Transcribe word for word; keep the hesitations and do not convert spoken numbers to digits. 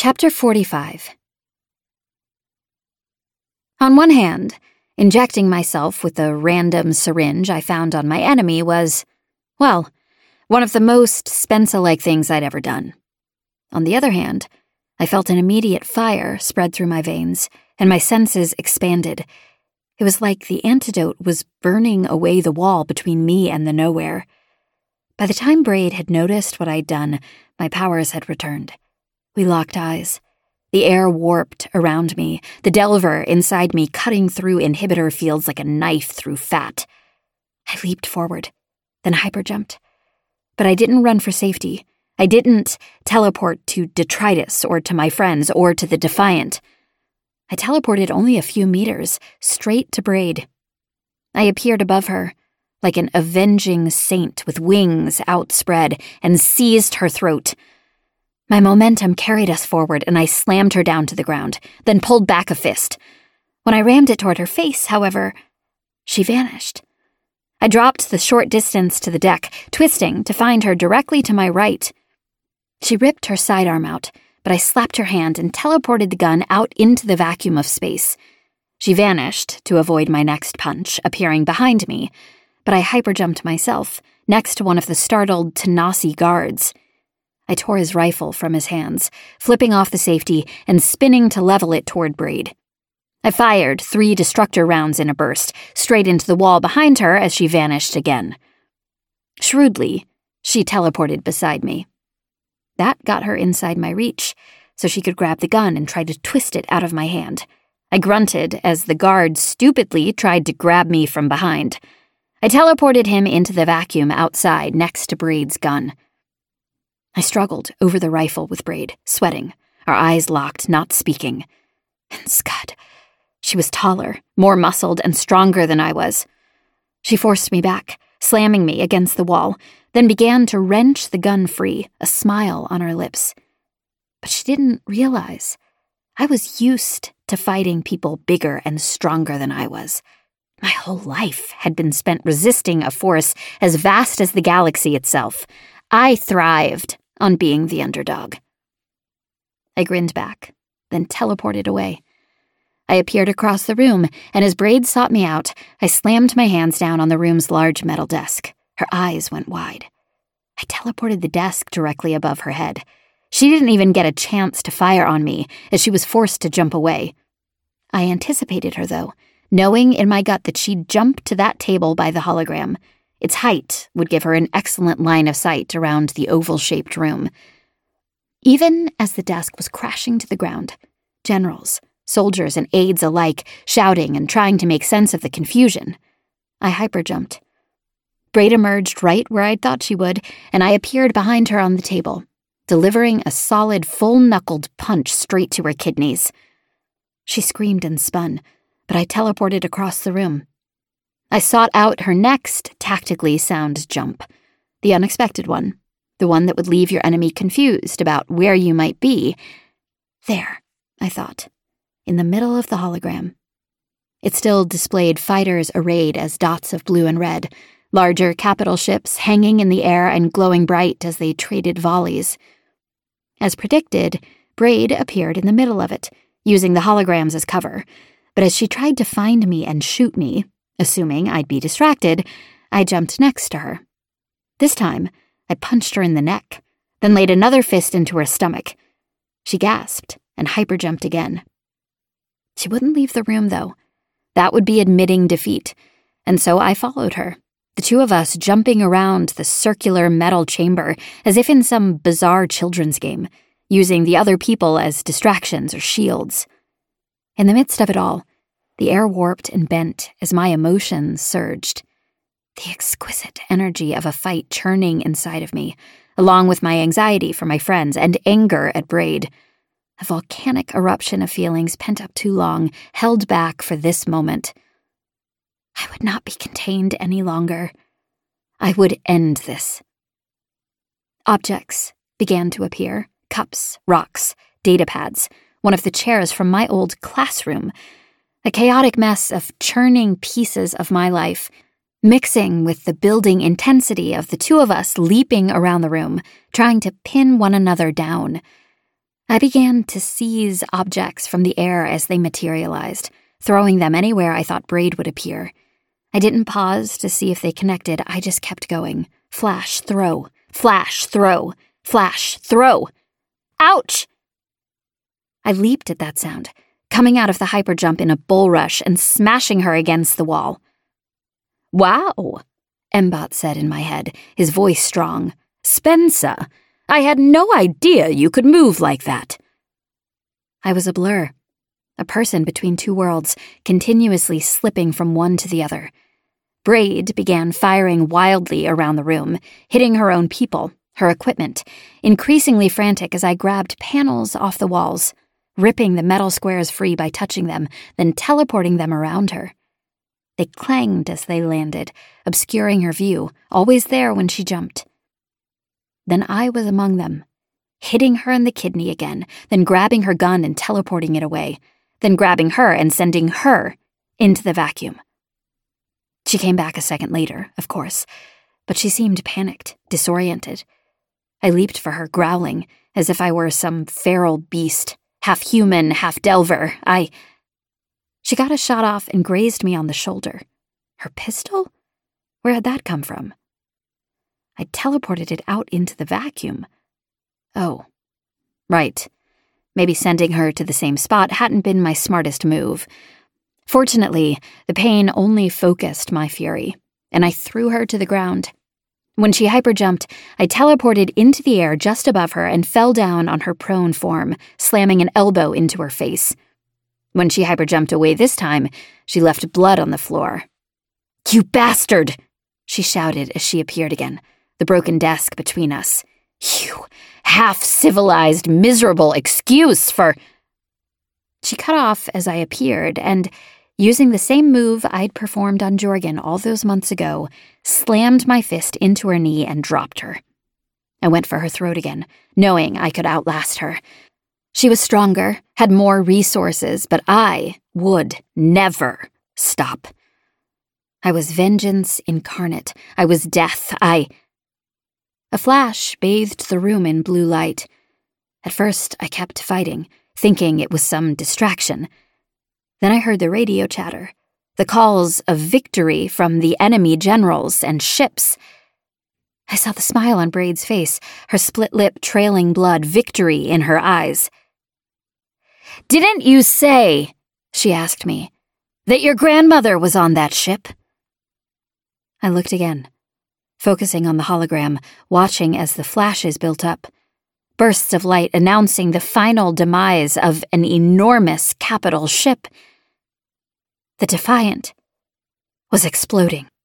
Chapter forty-five. On one hand, injecting myself with a random syringe I found on my enemy was, well, one of the most Spencer-like things I'd ever done. On the other hand, I felt an immediate fire spread through my veins, and my senses expanded. It was like the antidote was burning away the wall between me and the nowhere. By the time Braid had noticed what I'd done, my powers had returned. We locked eyes. The air warped around me, the Delver inside me cutting through inhibitor fields like a knife through fat. I leaped forward, then hyperjumped. But I didn't run for safety. I didn't teleport to Detritus or to my friends or to the Defiant. I teleported only a few meters, straight to Braid. I appeared above her, like an avenging saint with wings outspread, and seized her throat. My momentum carried us forward, and I slammed her down to the ground, then pulled back a fist. When I rammed it toward her face, however, she vanished. I dropped the short distance to the deck, twisting to find her directly to my right. She ripped her sidearm out, but I slapped her hand and teleported the gun out into the vacuum of space. She vanished to avoid my next punch, appearing behind me, but I hyperjumped myself, next to one of the startled Tanasi guards. I tore his rifle from his hands, flipping off the safety and spinning to level it toward Braid. I fired three destructor rounds in a burst, straight into the wall behind her as she vanished again. Shrewdly, she teleported beside me. That got her inside my reach, so she could grab the gun and try to twist it out of my hand. I grunted as the guard stupidly tried to grab me from behind. I teleported him into the vacuum outside next to Braid's gun. I struggled over the rifle with Braid, sweating, our eyes locked, not speaking. And Scud, she was taller, more muscled, and stronger than I was. She forced me back, slamming me against the wall, then began to wrench the gun free, a smile on her lips. But she didn't realize I was used to fighting people bigger and stronger than I was. My whole life had been spent resisting a force as vast as the galaxy itself. I thrived on being the underdog. I grinned back, then teleported away. I appeared across the room, and as Braid sought me out, I slammed my hands down on the room's large metal desk. Her eyes went wide. I teleported the desk directly above her head. She didn't even get a chance to fire on me, as she was forced to jump away. I anticipated her, though, knowing in my gut that she'd jump to that table by the hologram. Its height would give her an excellent line of sight around the oval-shaped room. Even as the desk was crashing to the ground, generals, soldiers, and aides alike shouting and trying to make sense of the confusion, I hyperjumped. Braid emerged right where I'd thought she would, and I appeared behind her on the table, delivering a solid, full-knuckled punch straight to her kidneys. She screamed and spun, but I teleported across the room. I sought out her next tactically sound jump, the unexpected one, the one that would leave your enemy confused about where you might be. There, I thought, in the middle of the hologram. It still displayed fighters arrayed as dots of blue and red, larger capital ships hanging in the air and glowing bright as they traded volleys. As predicted, Braid appeared in the middle of it, using the holograms as cover, but as she tried to find me and shoot me, assuming I'd be distracted, I jumped next to her. This time, I punched her in the neck, then laid another fist into her stomach. She gasped and hyperjumped again. She wouldn't leave the room, though. That would be admitting defeat, and so I followed her, the two of us jumping around the circular metal chamber as if in some bizarre children's game, using the other people as distractions or shields. In the midst of it all, the air warped and bent as my emotions surged. The exquisite energy of a fight churning inside of me, along with my anxiety for my friends and anger at Braid. A volcanic eruption of feelings pent up too long, held back for this moment. I would not be contained any longer. I would end this. Objects began to appear. Cups, rocks, datapads, one of the chairs from my old classroom. A chaotic mess of churning pieces of my life, mixing with the building intensity of the two of us leaping around the room, trying to pin one another down. I began to seize objects from the air as they materialized, throwing them anywhere I thought Braid would appear. I didn't pause to see if they connected. I just kept going. Flash, throw. Flash, throw. Flash, throw. Ouch! I leaped at that sound, coming out of the hyperjump in a bull rush and smashing her against the wall. Wow, Mbot said in my head, his voice strong. Spencer, I had no idea you could move like that. I was a blur, a person between two worlds, continuously slipping from one to the other. Braid began firing wildly around the room, hitting her own people, her equipment, increasingly frantic as I grabbed panels off the walls, ripping the metal squares free by touching them, then teleporting them around her. They clanged as they landed, obscuring her view, always there when she jumped. Then I was among them, hitting her in the kidney again, then grabbing her gun and teleporting it away, then grabbing her and sending her into the vacuum. She came back a second later, of course, but she seemed panicked, disoriented. I leaped for her, growling, as if I were some feral beast, half human, half delver. I... She got a shot off and grazed me on the shoulder. Her pistol? Where had that come from? I teleported it out into the vacuum. Oh, right. Maybe sending her to the same spot hadn't been my smartest move. Fortunately, the pain only focused my fury, and I threw her to the ground. When she hyperjumped, I teleported into the air just above her and fell down on her prone form, slamming an elbow into her face. When she hyperjumped away this time, she left blood on the floor. "You bastard!" she shouted as she appeared again, the broken desk between us. "You half-civilized, miserable excuse for—" She cut off as I appeared and, using the same move I'd performed on Jorgen all those months ago, slammed my fist into her knee and dropped her. I went for her throat again, knowing I could outlast her. She was stronger, had more resources, but I would never stop. I was vengeance incarnate. I was death. I... A flash bathed the room in blue light. At first, I kept fighting, thinking it was some distraction. Then I heard the radio chatter, the calls of victory from the enemy generals and ships. I saw the smile on Braid's face, her split lip trailing blood, victory in her eyes. "Didn't you say," she asked me, "that your grandmother was on that ship?" I looked again, focusing on the hologram, watching as the flashes built up. Bursts of light announcing the final demise of an enormous capital ship. The Defiant was exploding.